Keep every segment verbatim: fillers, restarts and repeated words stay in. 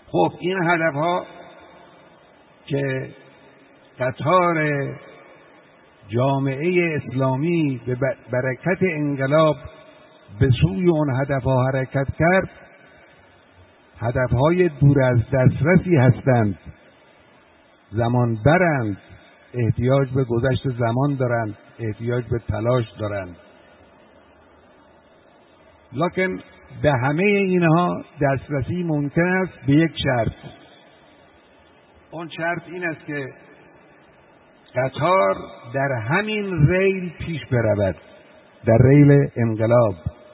خب این هدفها که قطار جامعه اسلامی به برکت انقلاب به سوی اون هدفها حرکت کرد، هدفهای دور از دسترسی هستند، زمان برند، احتیاج به گذشت زمان دارند، احتیاج به تلاش دارند. لکن به همه اینها دسترسی ممکن است به یک شرط. اون شرط این است که قطار در همین ریل پیش برود، در ریل انقلاب.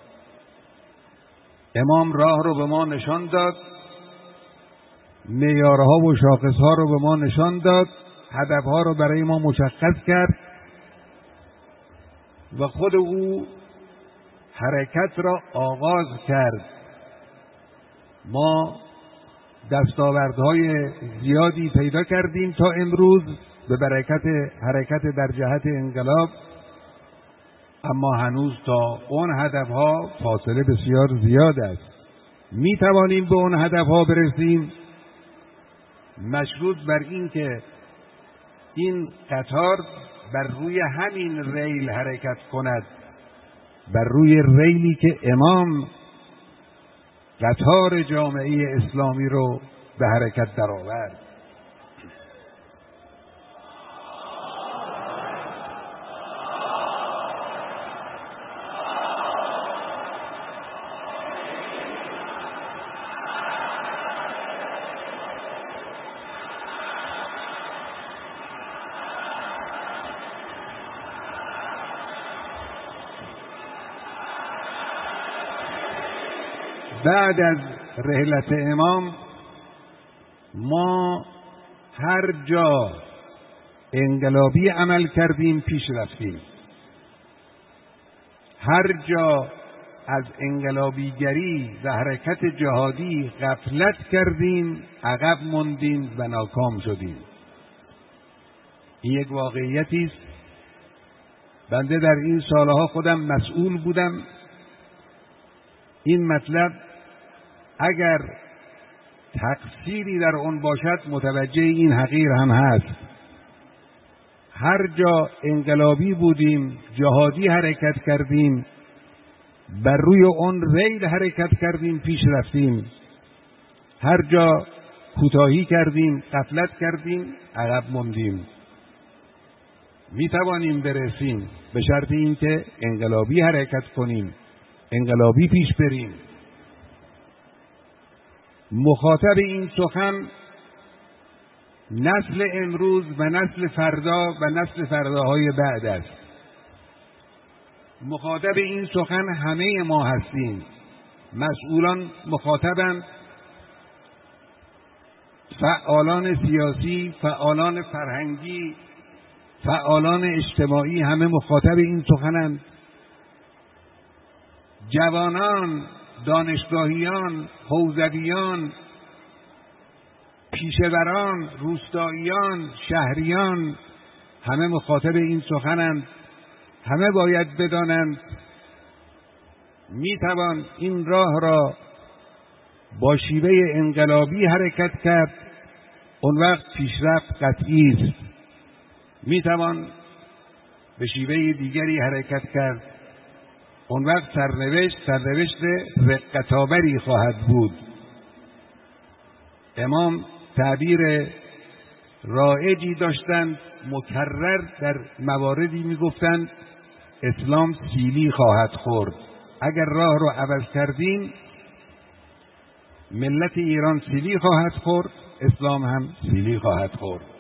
امام راه رو به ما نشان داد، معیارها و شاخصها رو به ما نشان داد، هدفها رو برای ما مشخص کرد و خود او حرکت را آغاز کرد. ما دستاوردهای زیادی پیدا کردیم تا امروز به برکت حرکت در جهت انقلاب، اما هنوز تا اون هدفها فاصله بسیار زیاد است. می توانیم به اون هدفها برسیم مشروط بر این که این قطار بر روی همین ریل حرکت کند، بر روی ریلی که امام قطار جامعه اسلامی رو به حرکت درآورد. بعد از رحلت امام ما هر جا انقلابی عمل کردیم پیش رفتیم، هر جا از انقلابیگری و حرکت جهادی غفلت کردیم عقب ماندیم و ناکام شدیم. این یک واقعیتی است. بنده در این سالها خودم مسئول بودم. این مطلب اگر تقصیری در آن باشد متوجه این حقیر هم هست. هر جا انقلابی بودیم، جهادی حرکت کردیم، بر روی آن ریل حرکت کردیم، پیش رفتیم. هر جا کوتاهی کردیم، غفلت کردیم، عقب ماندیم. می توانیم برسیم به شرط اینکه انقلابی حرکت کنیم، انقلابی پیش بریم. مخاطب این سخن نسل امروز و نسل فردا و نسل فرداهای بعد است. مخاطب این سخن همه ما هستیم. مسئولان مخاطبند، فعالان سیاسی، فعالان فرهنگی، فعالان اجتماعی، همه مخاطب این سخنند. جوانان، دانشگاهیان، حوزویان، پیشوران، روستاییان، شهریان، همه مخاطب این سخنند. همه باید بدانند میتوان این راه را با شیوه انقلابی حرکت کرد، اون وقت پیشرفت قطعی است. میتوان به شیوه دیگری حرکت کرد، اون وقت سرنوشت سرنوشت رقت‌آوری خواهد بود. امام تعبیر رایجی داشتند، مکرر در مواردی میگفتند اسلام سیلی خواهد خورد. اگر راه رو عوض کردیم ملت ایران سیلی خواهد خورد، اسلام هم سیلی خواهد خورد.